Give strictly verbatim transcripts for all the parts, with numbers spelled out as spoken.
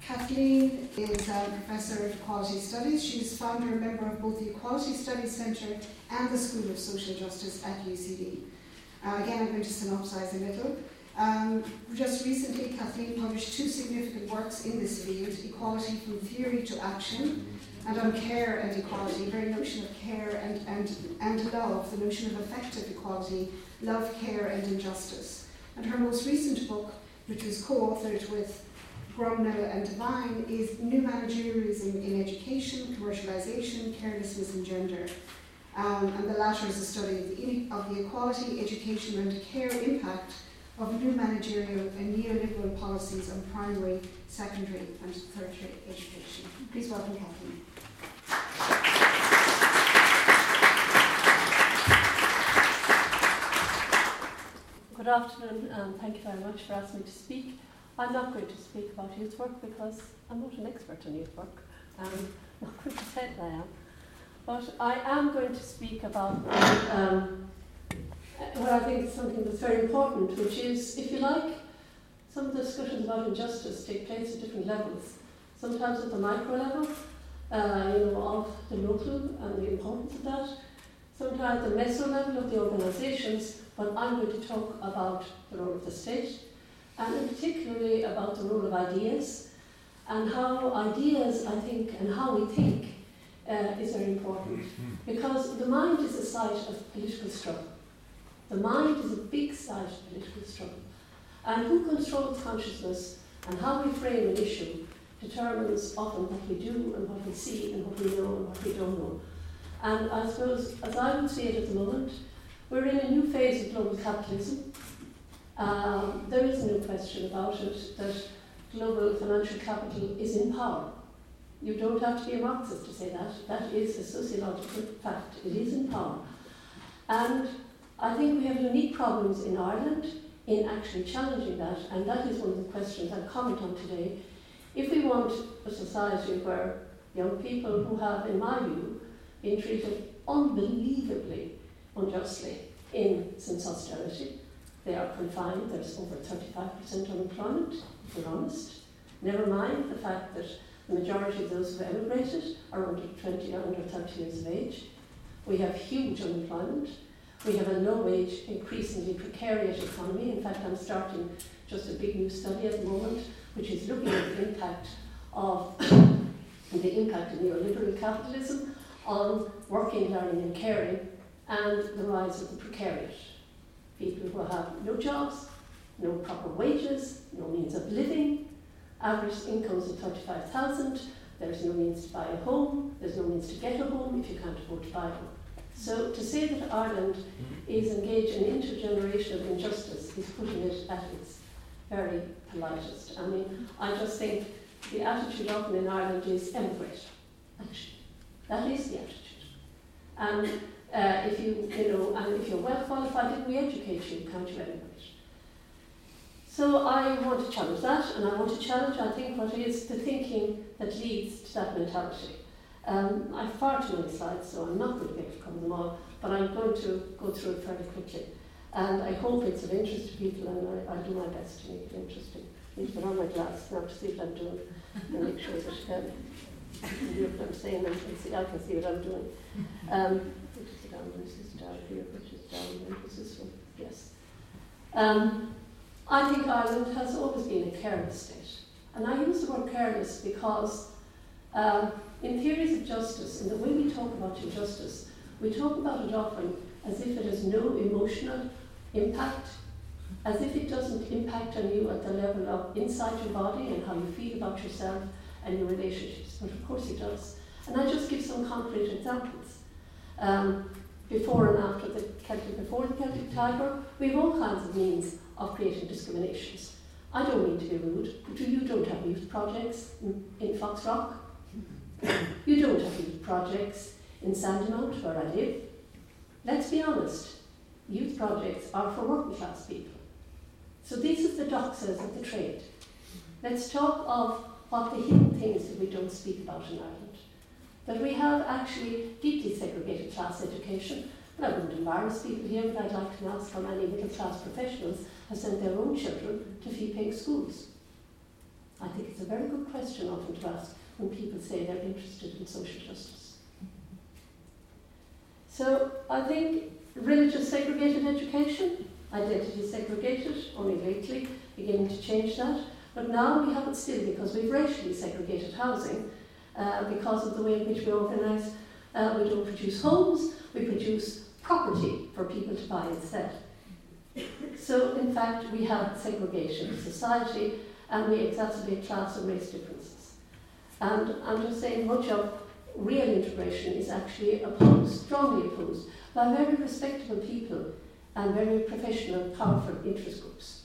Kathleen is a Professor of Equality Studies. She's founder and member of both the Equality Studies Centre and the School of Social Justice at U C D. Uh, again, I'm going to synopsise a little. Um, just recently, Kathleen published two significant works in this field, Equality from Theory to Action, and on care and equality, the very notion of care and, and, and love, the notion of effective equality, love, care and injustice. And her most recent book, which was co-authored with Grumnell and Devine, is New Managerialism in Education, Commercialisation, Carelessness and Gender. Um, and the latter is a study of the, of the equality, education and care impact of new managerial and neoliberal policies on primary, secondary and tertiary education. Please welcome Kathleen. Good afternoon, and thank you very much for asking me to speak. I'm not going to speak about youth work because I'm not an expert on youth work. I'm not going to say that I am. But I am going to speak about um, what I think is something that's very important, which is, if you like, some of the discussions about injustice take place at different levels. Sometimes at the micro level, uh, you know, of the local and the importance of that. Sometimes at the meso level of the organisations, but I'm going to talk about the role of the state, and particularly about the role of ideas, and how ideas, I think, and how we think uh, is very important. Because the mind is a site of political struggle. The mind is a big site of political struggle. And who controls consciousness and how we frame an issue determines often what we do and what we see and what we know and what we don't know. And I suppose, as I would see it at the moment, we're in a new phase of global capitalism. Um, there is no question about it that global financial capital is in power. You don't have to be a Marxist to say that. That is a sociological fact. It is in power. And I think we have unique problems in Ireland in actually challenging that, and that is one of the questions I'll comment on today. If we want a society where young people who have, in my view, been treated unbelievably unjustly in since austerity, they are confined, there's over thirty-five percent unemployment, if we're honest. Never mind the fact that the majority of those who have emigrated are under twenty or under thirty years of age. We have huge unemployment. We have a low-wage, increasingly precarious economy. In fact, I'm starting just a big new study at the moment, which is looking at the impact of the impact of neoliberal capitalism on working, learning and caring, and the rise of the precariat. People who have no jobs, no proper wages, no means of living, average incomes of thirty-five thousand, there's no means to buy a home, there's no means to get a home if you can't afford to buy one. So to say that Ireland is engaged in intergenerational injustice is putting it at its very politest. I mean, I just think the attitude often in Ireland is emigrate, actually. That is the attitude. And uh, if you, you know, and if you're well qualified, if we educate you, can't you emigrate? So I want to challenge that, and I want to challenge, I think, what is the thinking that leads to that mentality. Um, I have far too many slides, so I'm not going to be able to cover them all, but I'm going to go through it fairly quickly. And I hope it's of interest to people, and I, I'll do my best to make it interesting. I need to put on my glass now to see what I'm doing, and make sure that um, I can hear what I'm saying, and can see, I can see what I'm doing. Um, which is down, this is down here, which is down, and this is one, yes. Um, I think Ireland has always been a careless state. And I use the word careless because um, in theories of justice, in the way we talk about injustice, we talk about it often as if it has no emotional impact, as if it doesn't impact on you at the level of inside your body and how you feel about yourself and your relationships. But of course it does. And I just give some concrete examples. Um, before and after the Celtic, before the Celtic Tiger, we have all kinds of means of creating discriminations. I don't mean to be rude, but you don't have youth projects in, in Foxrock. You don't have youth projects in Sandymount, where I live. Let's be honest, youth projects are for working class people. So these are the doxas of the trade. Let's talk of what the hidden things that we don't speak about in Ireland. That we have actually deeply segregated class education. And I wouldn't embarrass people here, but I'd like to ask how many middle class professionals have sent their own children to fee-paying schools. I think it's a very good question often to ask when people say they're interested in social justice. So I think religious segregated education, identity segregated, only lately beginning to change that. But now we have it still because we've racially segregated housing uh, because of the way in which we organise. Uh, we don't produce homes, we produce property for people to buy instead. So in fact we have segregation of society and we exacerbate class and race differences. And I'm just saying much of real integration is actually opposed, strongly opposed, by very respectable people and very professional, powerful interest groups.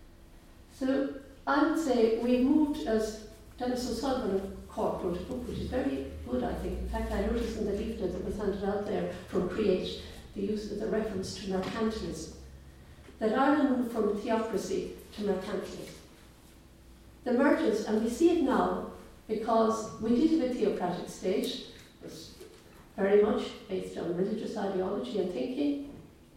So I would say we've moved, as Dennis O'Sullivan of Cork wrote a book, which is very good, I think. In fact, I noticed in the leaflet that was handed out there from CREATE, the use of the reference to mercantilism, that Ireland moved from theocracy to mercantilism. The emergence, and we see it now, because we did have a theocratic state, it was very much based on religious ideology and thinking,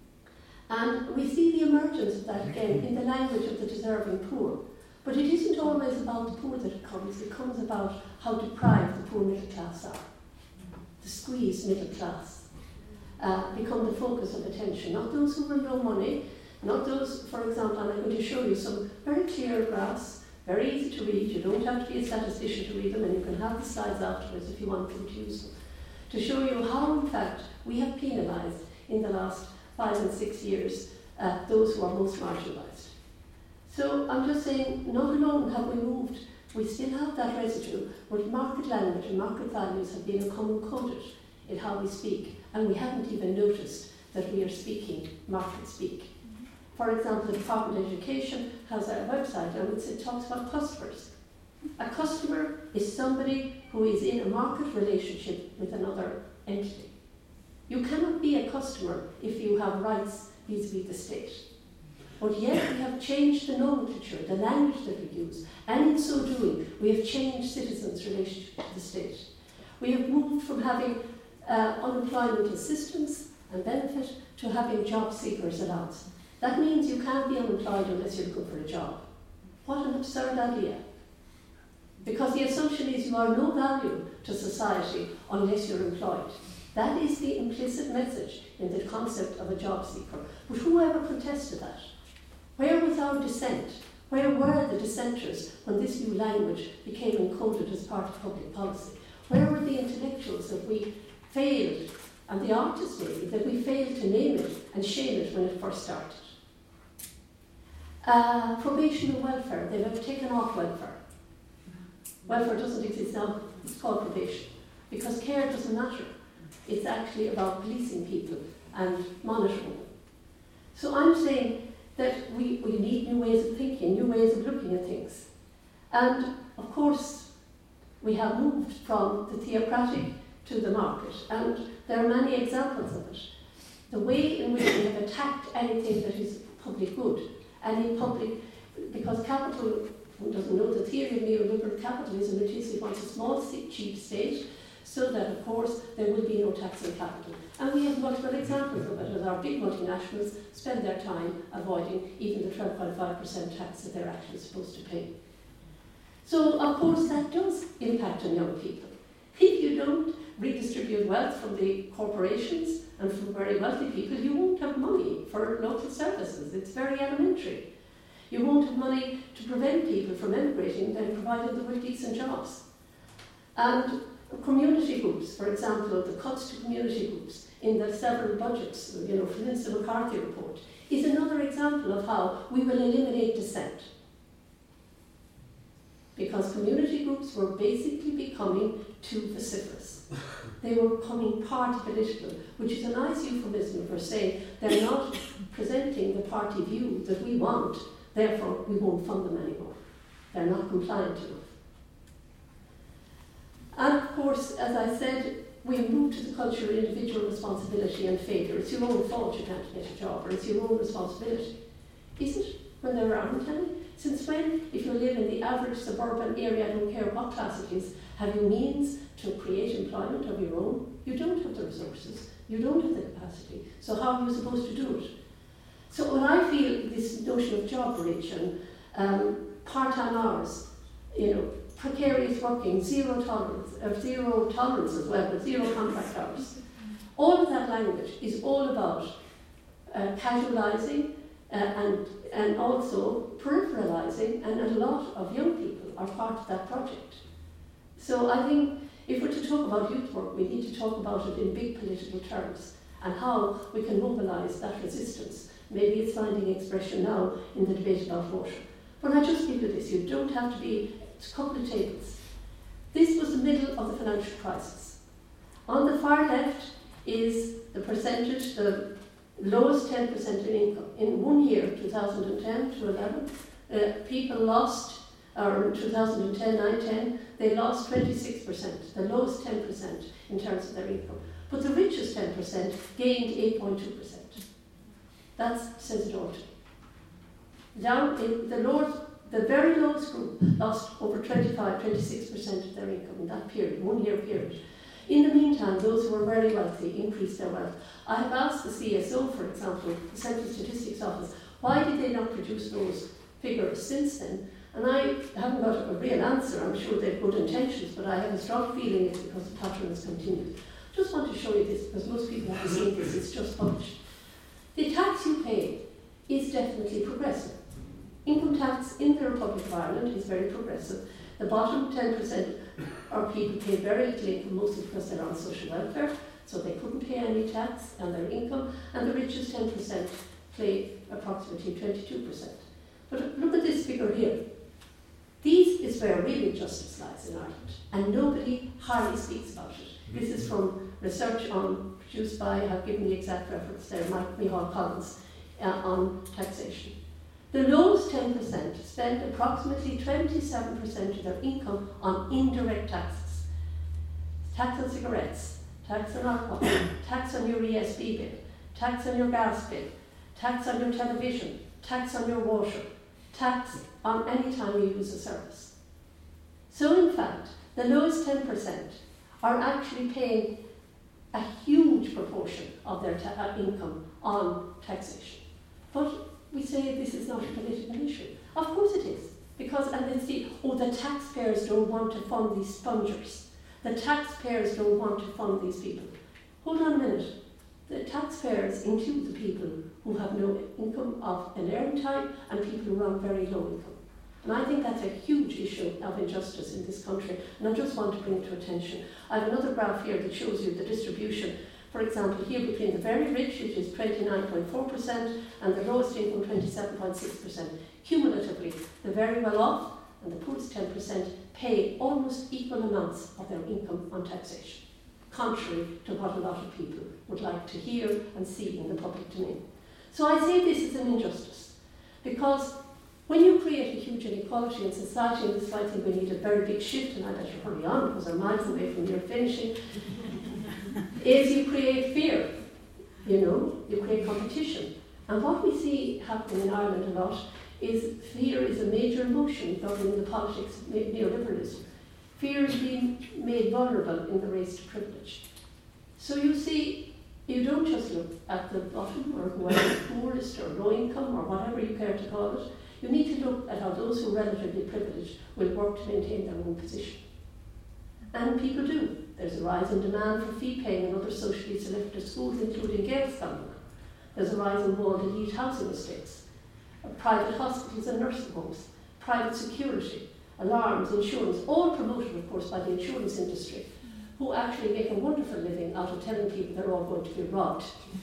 and we see the emergence of that again in the language of the deserving poor. But it isn't always about the poor that it comes, it comes about how deprived the poor middle class are. The squeezed middle class uh, become the focus of attention, not those who have no money, not those, for example, and I'm going to show you some very clear graphs, very easy to read, you don't have to be a statistician to read them, and you can have the slides afterwards if you want them to use them, to show you how, in fact, we have penalised in the last five and six years uh, those who are most marginalised. So I'm just saying, not alone have we moved, we still have that residue, but market language and market values have been common coded in how we speak, and we haven't even noticed that we are speaking market speak. For example, the Department of Education has a website and it talks about customers. A customer is somebody who is in a market relationship with another entity. You cannot be a customer if you have rights vis-a-vis the state. But yet we have changed the nomenclature, the language that we use, and in so doing we have changed citizens' relationship to the state. We have moved from having uh, unemployment assistance and benefit to having job seekers allowance. That means you can't be unemployed unless you're looking for a job. What an absurd idea. Because the assumption is you are no value to society unless you're employed. That is the implicit message in the concept of a job seeker. But whoever contested that? Where was our dissent? Where were the dissenters when this new language became encoded as part of public policy? Where were the intellectuals that we failed, and the artists maybe, that we failed to name it and shame it when it first started? Uh, probation and welfare, they've ever taken off welfare. Welfare doesn't exist now, it's called probation, because care doesn't matter. It's actually about policing people and monitoring them. So I'm saying that we, we need new ways of thinking, new ways of looking at things. And of course, we have moved from the theocratic to the market, and there are many examples of it. The way in which we have attacked anything that is public good, any public, because capital, who doesn't know the theory of neoliberal capitalism, it is it wants a small, cheap state, so that, of course, there will be no tax on capital. And we have multiple examples of it, as our big multinationals spend their time avoiding even the twelve point five percent tax that they're actually supposed to pay. So, of course, that does impact on young people. If you don't redistribute wealth from the corporations and from very wealthy people, you won't have money for local services. It's very elementary. You won't have money to prevent people from emigrating, then provided there were decent jobs. And community groups, for example, the cuts to community groups in the several budgets, you know, from the Winston McCarthy report, is another example of how we will eliminate dissent. Because community groups were basically becoming too vociferous. They were becoming party political, which is a nice euphemism for saying they're not presenting the party view that we want, therefore we won't fund them anymore. They're not compliant enough. And of course, as I said, we moved to the culture of individual responsibility and failure. It's your own fault you can't get a job, or it's your own responsibility. Is it, when there aren't any? Since when, if you live in the average suburban area, I don't care what class it is, have you means to create employment of your own? You don't have the resources, you don't have the capacity, so how are you supposed to do it? So when I feel this notion of job rich and um, part-time hours, you know, precarious working, zero tolerance, or zero tolerance as well, but zero contract hours. All of that language is all about uh, casualising uh, and, and also peripheralising, and a lot of young people are part of that project. So I think if we're to talk about youth work, we need to talk about it in big political terms and how we can mobilise that resistance. Maybe it's finding expression now in the debate about water. But I just give you this, you don't have to be a couple of tables. This was the middle of the financial crisis. On the far left is the percentage, the lowest ten percent in income. In one year, two thousand ten to eleven, uh, people lost, or in two thousand ten, nine, ten, they lost twenty-six percent, the lowest ten percent in terms of their income. But the richest ten percent gained eight point two percent. That says it all to me. Down in the lowest, the very lowest group lost over twenty-five, twenty-six percent of their income in that period, one year period. In the meantime, those who were very wealthy increased their wealth. I have asked the C S O, for example, the Central Statistics Office, why did they not produce those figures since then? And I haven't got a real answer. I'm sure they have good intentions, but I have a strong feeling it's because the pattern has continued. Just want to show you this, because most people haven't seen this, it's just published. The tax you pay is definitely progressive. Income tax in the Republic of Ireland is very progressive. The bottom ten percent are people pay very little income, mostly because they're on social welfare, so they couldn't pay any tax on their income, and the richest ten percent pay approximately twenty-two percent. But look at this figure here. This is where real injustice lies in Ireland, and nobody hardly speaks about it. This is from research on, produced by, I've given the exact reference there, Mike Mihal Collins, uh, on taxation. The lowest ten percent spend approximately twenty-seven percent of their income on indirect taxes. Tax on cigarettes, tax on alcohol, tax on your E S B bill, tax on your gas bill, tax on your television, tax on your water, tax on any time you use a service. So in fact, the lowest ten percent are actually paying a huge proportion of their ta- income on taxation. But we say this is not a political issue. Of course it is. Because, and they say, oh, the taxpayers don't want to fund these spongers. The taxpayers don't want to fund these people. Hold on a minute. The taxpayers include the people who have no income of an earned type and people who are on very low income. And I think that's a huge issue of injustice in this country, and I just want to bring it to attention. I have another graph here that shows you the distribution. For example, here between the very rich, which is twenty-nine point four percent, and the lowest income, twenty-seven point six percent. Cumulatively, the very well off and the poorest ten percent pay almost equal amounts of their income on taxation, contrary to what a lot of people would like to hear and see in the public domain. So I say this is an injustice, because when you create a huge inequality in society, and this is why I think we need a very big shift, and I better hurry on because I'm miles away from your finishing, is you create fear, you know, you create competition. And what we see happening in Ireland a lot is fear is a major emotion governing the politics of neoliberalism. Fear is being made vulnerable in the race to privilege. So you see, you don't just look at the bottom or whoever is poorest or low income or whatever you care to call it. You need to look at how those who are relatively privileged will work to maintain their own position. And people do. There's a rise in demand for fee paying and other socially selected schools, including Gael Scholar. There's a rise in walled elite housing estates, private hospitals and nursing homes, private security, alarms, insurance, all promoted, of course, by the insurance industry, who actually make a wonderful living out of telling people they're all going to be robbed.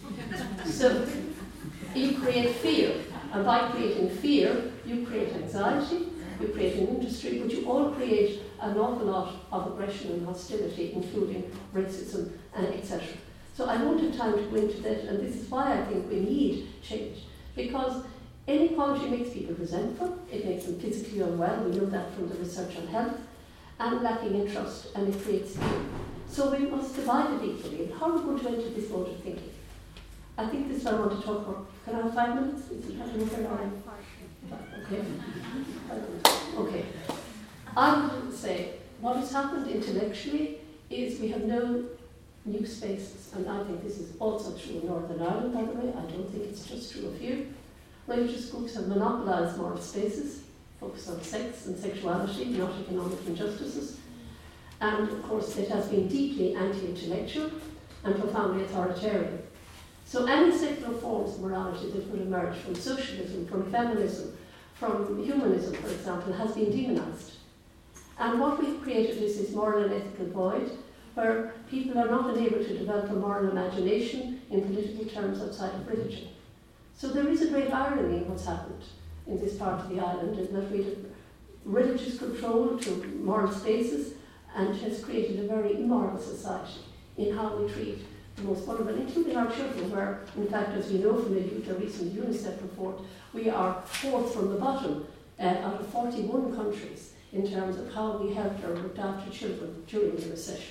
So you create fear, and by creating fear, you create anxiety, you create an industry, but you all create an awful lot of aggression and hostility, including racism, and et cetera. So I won't have time to go into that, and this is why I think we need change, because inequality makes people resentful, it makes them physically unwell, we know that from the research on health, and lacking in trust, and it creates fear. So we must divide it equally, and how are we going to enter this mode of thinking? I think this is what I want to talk about. Can I have five minutes? Is it very long? Okay. Okay. I would say what has happened intellectually is we have no new spaces, and I think this is also true in Northern Ireland, by the way. I don't think it's just true of here. Religious groups have monopolised moral spaces. focus on sex and sexuality, not economic injustices. And of course it has been deeply anti-intellectual and profoundly authoritarian. So any secular forms of morality that would emerge from socialism, from feminism, from humanism, for example, has been demonised. And what we've created is this moral and ethical void, where people are not able to develop a moral imagination in political terms outside of religion. So there is a great irony in what's happened in this part of the island, in that we have religious control to moral spaces, and has created a very immoral society in how we treat the most vulnerable, including our children, where, in fact, as we know from the recent UNICEF report, we are fourth from the bottom uh, out of forty-one countries in terms of how we helped or looked after children during the recession.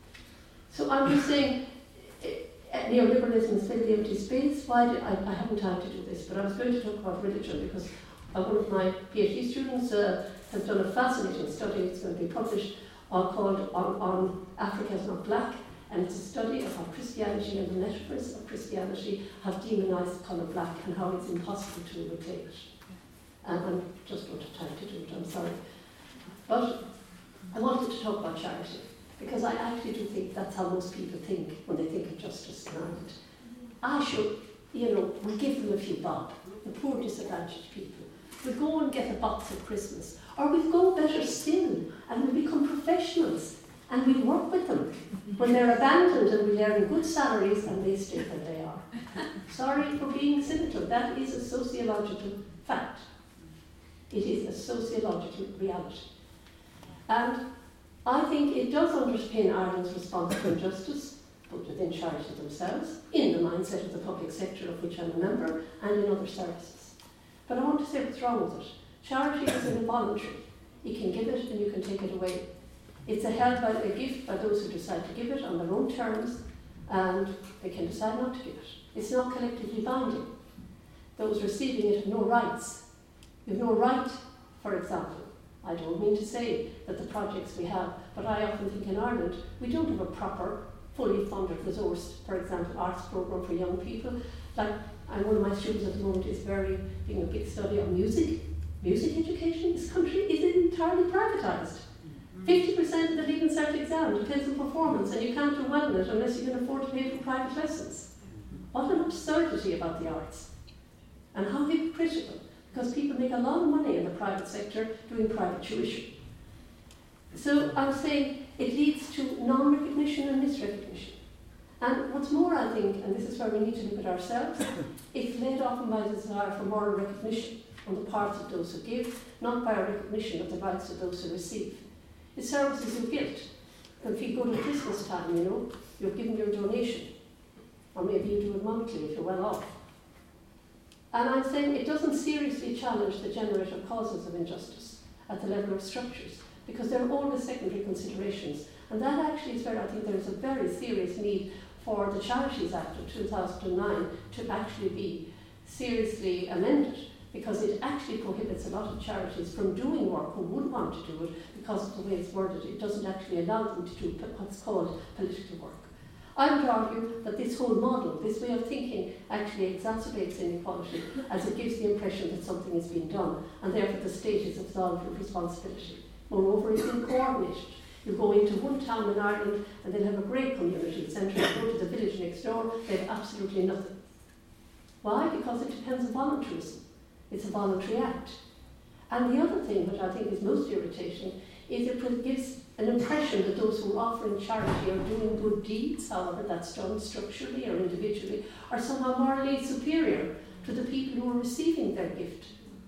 So I'm just saying, uh, neoliberalism has filled the empty space. Why did I, I haven't time to do this, but I was going to talk about religion because uh, one of my PhD students uh, has done a fascinating study. It's going to be published uh, called on, on Africa's Not Black, and it's a study of how Christianity and the metaphors of Christianity have demonized the colour black and how it's impossible to reclaim it. And I just don't have time to do it, I'm sorry. But I wanted to talk about charity, because I actually do think that's how most people think when they think of justice in Ireland. I should, you know, we'll give them a few bob, the poor disadvantaged people. We'll go and get a box at Christmas, or we'll go better still, and we'll become professionals, and we'll work with them when they're abandoned, and we'll earn good salaries, and they stay where they are. Sorry for being cynical, that is a sociological fact. It is a sociological reality. And I think it does underpin Ireland's response to injustice, both within charities themselves, in the mindset of the public sector of which I'm a member, and in other services. But I want to say what's wrong with it. Charity is involuntary. You can give it and you can take it away. It's a held by a gift by those who decide to give it on their own terms, and they can decide not to give it. It's not collectively binding. Those receiving it have no rights. You have no right, for example. I don't mean to say that the projects we have, but I often think in Ireland we don't have a proper, fully funded resource, for example, arts programme for young people. Like, and one of my students at the moment is very doing a big study on music. Music education in this country is entirely privatised. fifty percent of the Leaving Cert exam depends on performance, and you can't do well in it unless you can afford to pay for private lessons. What an absurdity about the arts, and how hypocritical, because people make a lot of money in the private sector doing private tuition. So I'm saying it leads to non-recognition and misrecognition. And what's more, I think, and this is where we need to look at ourselves, it's led often by the desire for moral recognition on the parts of those who give, not by a recognition of the rights of those who receive. It serves as your guilt. If you go to Christmas time, you know, you're giving your donation. Or maybe you do it monthly if you're well off. And I'm saying it doesn't seriously challenge the generative causes of injustice at the level of structures, because they're always secondary considerations. And that actually is where I think there's a very serious need for the Charities Act of two thousand nine to actually be seriously amended, because it actually prohibits a lot of charities from doing work who would want to do it because of the way it's worded. It doesn't actually allow them to do what's called political work. I would argue that this whole model, this way of thinking, actually exacerbates inequality, as it gives the impression that something is being done, and therefore the state is absolved of responsibility. Moreover, it's uncoordinated. You go into one town in Ireland and they'll have a great community centre, you go to the village next door, they have absolutely nothing. Why? Because it depends on voluntarism. It's a voluntary act. And the other thing, which I think is most irritating, is it gives an impression that those who are offering charity are doing good deeds, however that's done structurally or individually, are somehow morally superior to the people who are receiving their gift,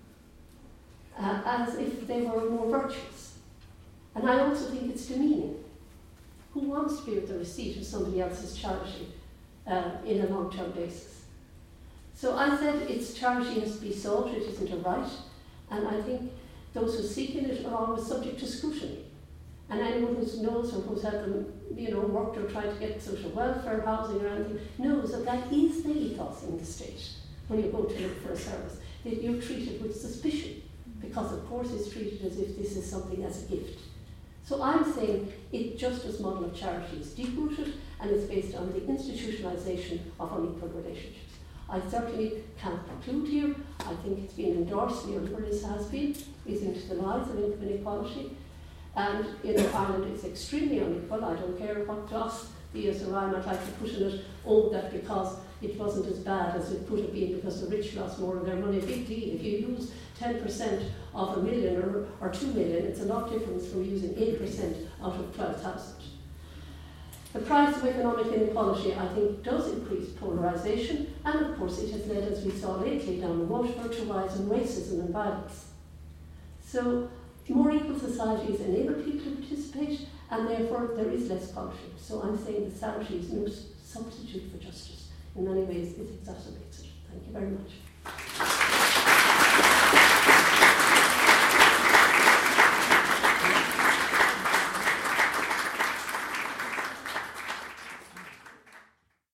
uh, as if they were more virtuous. And I also think it's demeaning. Who wants to be with the receipt of somebody else's charity uh, in a long-term basis? So I said it's charity has to be sought, it isn't a right, and I think those who seek in it are always subject to scrutiny. And anyone who knows or who's had them, you know, worked or tried to get social welfare, housing or anything, knows that that is the ethos in the state when you go to look for a service, that you're treated with suspicion, because of course it's treated as if this is something as a gift. So I'm saying it Justice model of charity is deep-rooted, and it's based on the institutionalisation of unequal relationships. I certainly can't conclude here. I think it's been endorsed, neoliberalism has been, is into the lies of income inequality. And in Ireland it's extremely unequal. I don't care what gloss the S R I might like to put in it, oh, that because it wasn't as bad as it could have been because the rich lost more of their money. Big deal. If you use ten percent of a million or, or two million, it's a lot different from using eight percent out of twelve thousand. The price of economic inequality, I think, does increase polarisation, and of course it has led, as we saw lately down in Waterford, to rise in racism and violence. So more equal societies enable people to participate, and therefore there is less poverty. So I'm saying that salary is no substitute for justice. In many ways it exacerbates it. Thank you very much.